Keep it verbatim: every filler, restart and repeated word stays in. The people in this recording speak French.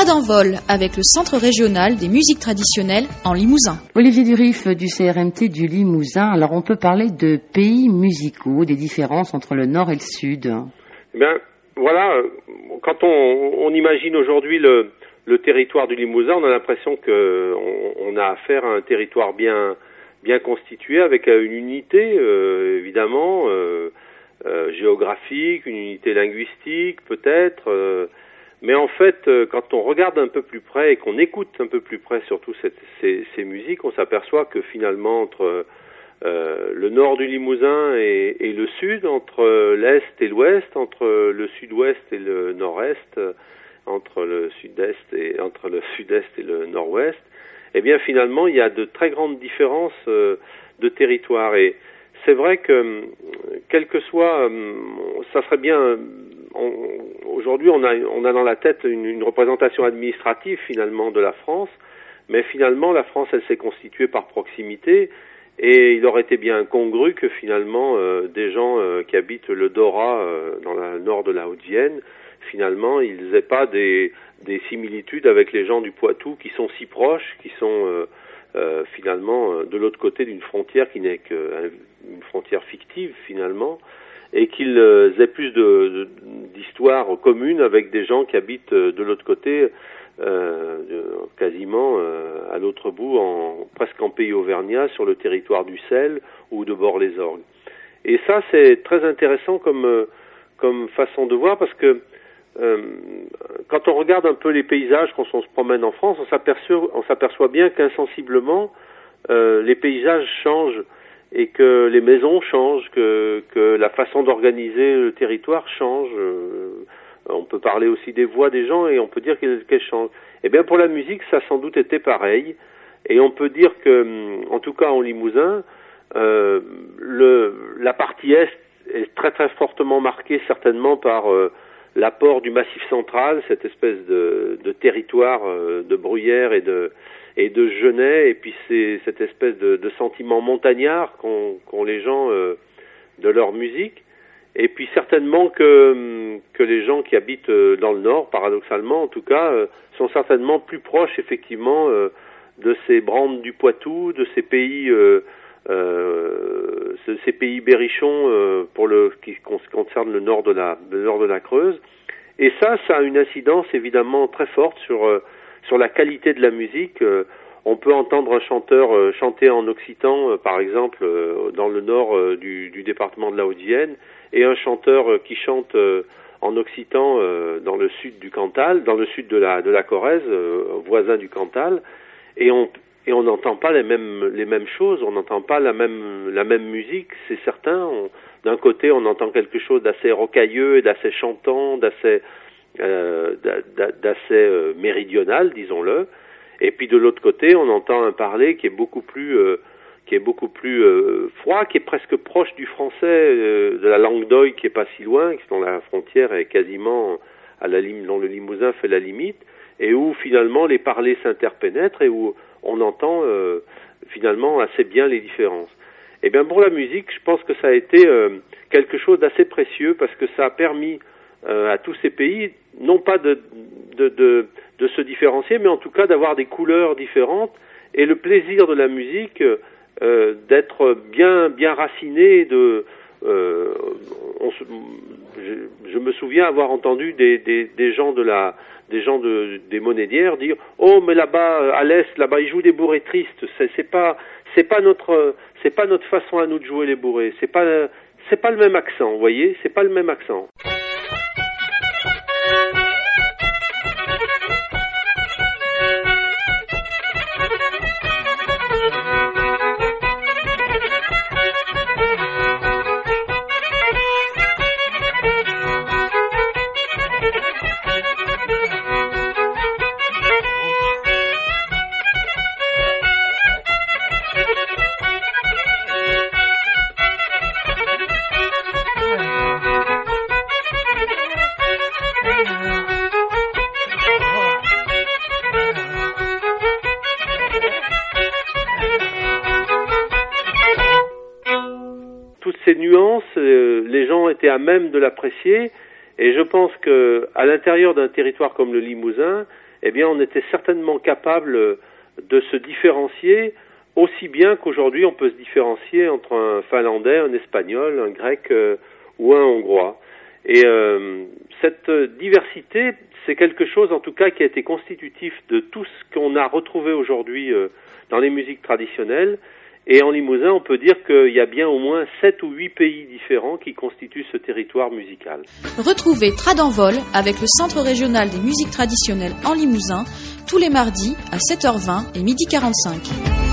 d'envol avec le Centre régional des musiques traditionnelles en Limousin. Olivier Durif du C R M T du Limousin. Alors on peut parler de pays musicaux, des différences entre le nord et le sud. Eh bien, voilà, quand on, on imagine aujourd'hui le, le territoire du Limousin, on a l'impression qu'on on a affaire à un territoire bien, bien constitué, avec une unité, euh, évidemment, euh, euh, géographique, une unité linguistique, peut-être. Euh, mais en fait, euh, quand on regarde un peu plus près et qu'on écoute un peu plus près surtout cette, ces, ces musiques, on s'aperçoit que finalement, entre euh, le nord du Limousin et, et le sud, entre l'est et l'ouest, entre le sud-ouest et le nord-est, entre le sud-est et entre le sud-est et le nord-ouest, eh bien finalement il y a de très grandes différences euh, de territoire. Et c'est vrai que quel que soit, euh, ça serait bien. On, aujourd'hui, on a on a dans la tête une, une représentation administrative finalement de la France, mais finalement la France elle s'est constituée par proximité. Et il aurait été bien incongru que finalement euh, des gens euh, qui habitent le Dorat euh, dans le nord de la Haute-Vienne, finalement ils n'aient pas des, des similitudes avec les gens du Poitou qui sont si proches, qui sont euh, euh, finalement euh, de l'autre côté d'une frontière qui n'est qu'une frontière fictive finalement, et qu'ils euh, aient plus de, de, d'histoire commune avec des gens qui habitent euh, de l'autre côté. Euh, quasiment euh, à l'autre bout, en, presque en pays auvergnat, sur le territoire du Sel ou de Bord-les-Orgues. Et ça, c'est très intéressant comme euh, comme façon de voir, parce que euh, quand on regarde un peu les paysages, quand on se promène en France, on s'aperçoit, on s'aperçoit bien qu'insensiblement euh, les paysages changent et que les maisons changent, que, que la façon d'organiser le territoire change. Euh, On peut parler aussi des voix des gens et on peut dire qu'elles, qu'elles changent. Eh bien, pour la musique, ça a sans doute été pareil. Et on peut dire que, en tout cas en Limousin, euh, le, la partie est est très très fortement marquée certainement par euh, l'apport du Massif central, cette espèce de, de territoire euh, de bruyère et de et de genêt, et puis c'est cette espèce de, de sentiment montagnard qu'ont, qu'ont les gens euh, de leur musique. Et puis certainement que, que les gens qui habitent dans le Nord, paradoxalement en tout cas, sont certainement plus proches effectivement de ces brandes du Poitou, de ces pays, euh, euh, ces pays berrichons euh, pour le qui concerne le nord de la, le nord de la Creuse. Et ça, ça a une incidence évidemment très forte sur sur la qualité de la musique. On peut entendre un chanteur euh, chanter en occitan, euh, par exemple, euh, dans le nord euh, du, du département de la Haute-Vienne, et un chanteur euh, qui chante euh, en occitan euh, dans le sud du Cantal, dans le sud de la de la Corrèze, euh, voisin du Cantal, et on et on n'entend pas les mêmes les mêmes choses, on n'entend pas la même la même musique, c'est certain. On, d'un côté, on entend quelque chose d'assez rocailleux et d'assez chantant, d'assez euh, d'assez euh, méridional, disons-le. Et puis de l'autre côté, on entend un parler qui est beaucoup plus, euh, qui est beaucoup plus euh, froid, qui est presque proche du français, euh, de la langue d'Oï, qui est pas si loin, dont la frontière est quasiment à la lim, dont le Limousin fait la limite, et où finalement les parlers s'interpénètrent et où on entend euh, finalement assez bien les différences. Et bien pour la musique, je pense que ça a été euh, quelque chose d'assez précieux, parce que ça a permis euh, à tous ces pays, non pas de, de, de de se différencier, mais en tout cas d'avoir des couleurs différentes, et le plaisir de la musique euh, d'être bien bien raciné. De, euh, on se, je, je me souviens avoir entendu des, des, des gens de la des gens de, des Monédières dire oh mais là-bas à l'est là-bas ils jouent des bourrées tristes, c'est, c'est pas c'est pas notre c'est pas notre façon à nous de jouer les bourrées, c'est pas c'est pas le même accent, vous voyez, c'est pas le même accent. Ces nuances, euh, les gens étaient à même de l'apprécier, et je pense que à l'intérieur d'un territoire comme le Limousin, eh bien, on était certainement capable de se différencier aussi bien qu'aujourd'hui on peut se différencier entre un Finlandais, un Espagnol, un Grec euh, ou un Hongrois. Et euh, cette diversité, c'est quelque chose en tout cas qui a été constitutif de tout ce qu'on a retrouvé aujourd'hui euh, dans les musiques traditionnelles. Et en Limousin, on peut dire qu'il y a bien au moins sept ou huit pays différents qui constituent ce territoire musical. Retrouvez Trad en vol avec le Centre régional des musiques traditionnelles en Limousin tous les mardis à sept heures vingt et midi quarante-cinq.